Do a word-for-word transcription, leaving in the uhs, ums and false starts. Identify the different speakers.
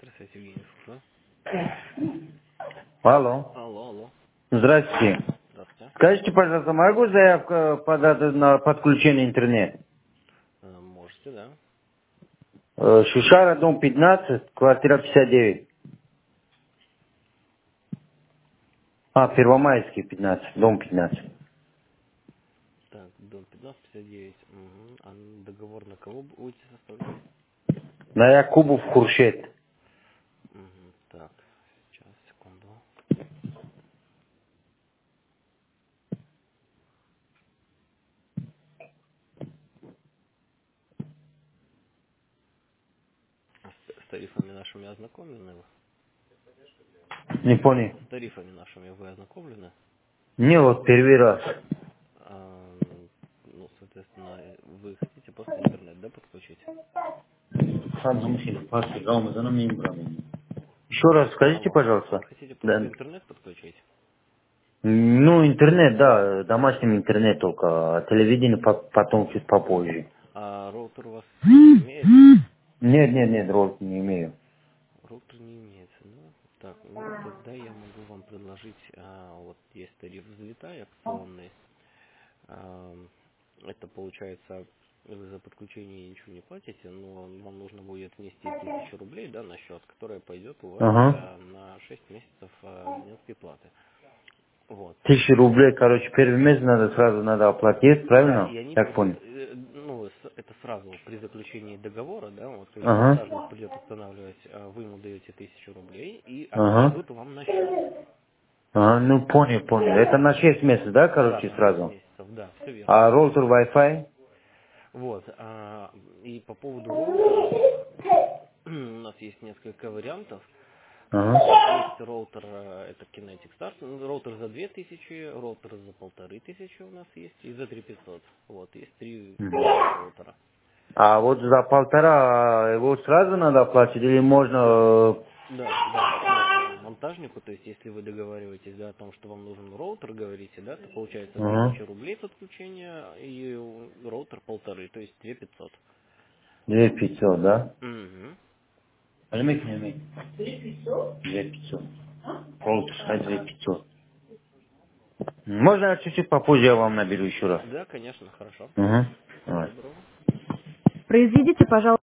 Speaker 1: Здравствуйте, Евгений. Да?
Speaker 2: Алло.
Speaker 1: Алло, алло.
Speaker 2: Здравствуйте.
Speaker 1: Здравствуйте.
Speaker 2: Скажите, пожалуйста, могу заявку подать на подключение интернет?
Speaker 1: Э, Можете, да?
Speaker 2: Э, Шушара, дом пятнадцать, квартира пятьдесят девять. А, Первомайский пятнадцать, дом пятнадцать.
Speaker 1: Так, дом пятнадцать пятьдесят девять. Угу. А договор на кого будете составлять?
Speaker 2: На Якубов Хуршет.
Speaker 1: Угу. Так, сейчас, секунду. А С, с тарифами нашими ознакомлены вы?
Speaker 2: Не понял.
Speaker 1: С тарифами нашими вы ознакомлены?
Speaker 2: Не, вот первый раз.
Speaker 1: А, ну, соответственно, вы хотите просто интернет, да, подключить?
Speaker 2: Еще раз скажите,
Speaker 1: Алло.
Speaker 2: пожалуйста.
Speaker 1: Хотите просто
Speaker 2: Да.
Speaker 1: интернет подключить?
Speaker 2: Ну, интернет, да, домашний интернет только, а телевидение по- потом чуть попозже.
Speaker 1: А роутер у вас имеется?
Speaker 2: Нет, нет, нет, ролик не имею.
Speaker 1: Роутер не имеется, да? Так, ну тогда я могу вам предложить, а, вот есть тариф взлетай акционный. А, это получается, вы за подключение ничего не платите, но вам нужно будет внести тысячу рублей, да, на счет, которая пойдет у вас
Speaker 2: Ага.
Speaker 1: а, на шесть месяцев а, абонентской платы. Вот.
Speaker 2: Тысяча рублей, короче, первый месяц надо сразу надо оплатить,
Speaker 1: Да,
Speaker 2: правильно?
Speaker 1: и они
Speaker 2: Так
Speaker 1: пойдут,
Speaker 2: понял.
Speaker 1: э, ну, с- это сразу при заключении договора, да, вот когда
Speaker 2: Ага.
Speaker 1: монтажник придет устанавливать, а, вы ему даете тысячу рублей, и они
Speaker 2: Ага.
Speaker 1: пойдут вам на счет.
Speaker 2: А, ну понял, понял. Это на шесть месяцев, да,
Speaker 1: Да,
Speaker 2: короче,
Speaker 1: на шесть
Speaker 2: сразу?
Speaker 1: месяцев, да, все верно.
Speaker 2: А роутер Wi-Fi?
Speaker 1: Вот, а, и по поводу роутера, у нас есть несколько вариантов.
Speaker 2: Ага.
Speaker 1: А, есть роутер, а, это Kinetic Start, ну, роутер за две тысячи, роутер за полторы тысячи у нас есть, и за три пятьсот. Вот, есть три
Speaker 2: Мгм.
Speaker 1: вида роутера.
Speaker 2: А вот за полтора а, его сразу надо оплатить или можно...
Speaker 1: Да, да, можно монтажнику, то есть если вы договариваетесь, да, о том, что вам нужен роутер, говорите, да, то получается
Speaker 2: э, Ага.
Speaker 1: тысяча рублей подключение и роутер полторы, то есть две пятьсот.
Speaker 2: Две пятьсот, да?
Speaker 1: Угу.
Speaker 2: Алимент не имеет. Две пятьсот. Роутер, сказать, две пятьсот. Можно чуть-чуть попозже я вам наберу еще раз?
Speaker 1: Да, конечно, хорошо.
Speaker 2: Угу.
Speaker 1: Всего
Speaker 2: Давай.
Speaker 1: доброго.
Speaker 3: Произведите, пожалуйста.